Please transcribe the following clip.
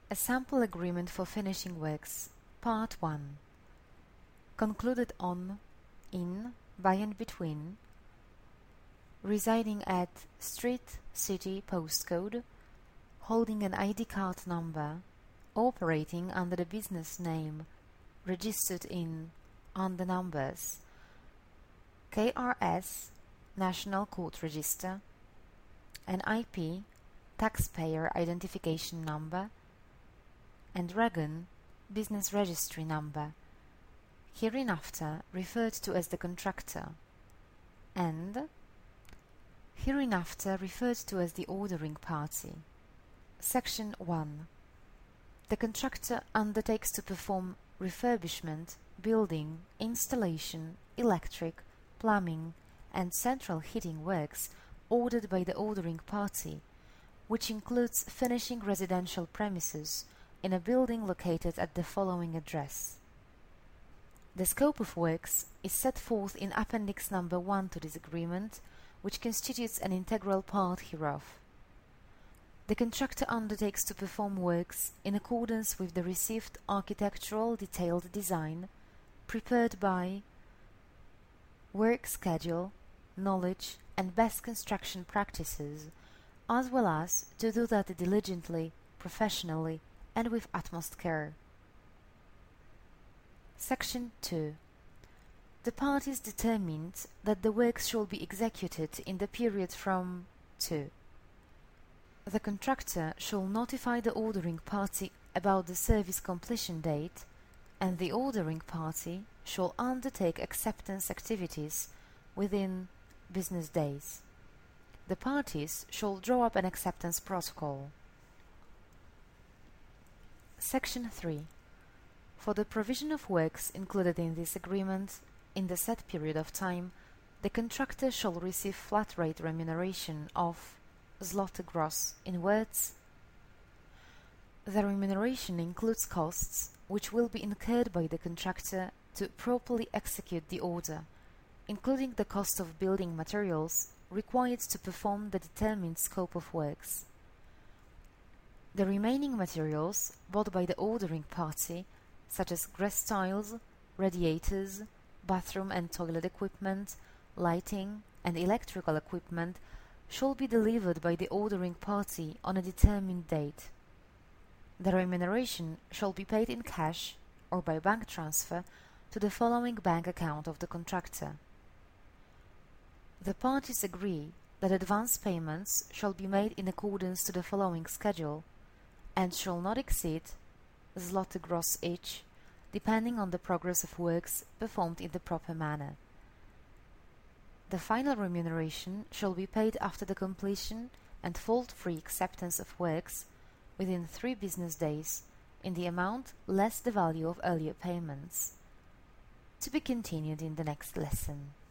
A sample agreement for finishing works, Part 1. Concluded on, in, by and between, residing at street, city, postcode, holding an ID card number, operating under the business name registered in, on the numbers, KRS, National Court Register, an IP, Taxpayer Identification Number, and REGN, Business Registry Number, hereinafter referred to as the contractor, and hereinafter referred to as the ordering party. Section 1. The contractor undertakes to perform refurbishment, building, installation, electric, plumbing, and central heating works ordered by the ordering party, which includes finishing residential premises in a building located at the following address. The scope of works is set forth in Appendix Number 1 to this agreement, which constitutes an integral part hereof. The contractor undertakes to perform works in accordance with the received architectural detailed design prepared by work schedule, knowledge, and best construction practices, as well as to do that diligently, professionally, and with utmost care. Section 2. The parties determined that the works shall be executed in the period from to. The contractor shall notify the ordering party about the service completion date, and the ordering party shall undertake acceptance activities within business days. The parties shall draw up an acceptance protocol. Section 3. For the provision of works included in this agreement, in the set period of time, the contractor shall receive flat rate remuneration of zloty gross in words. The remuneration includes costs which will be incurred by the contractor to properly execute the order, including the cost of building materials required to perform the determined scope of works. The remaining materials bought by the ordering party, such as grass tiles, radiators, bathroom and toilet equipment, lighting, and electrical equipment, shall be delivered by the ordering party on a determined date. The remuneration shall be paid in cash or by bank transfer to the following bank account of the contractor. The parties agree that advance payments shall be made in accordance to the following schedule and shall not exceed zloty gross each, depending on the progress of works performed in the proper manner. The final remuneration shall be paid after the completion and fault-free acceptance of works within 3 business days in the amount less the value of earlier payments. To be continued in the next lesson.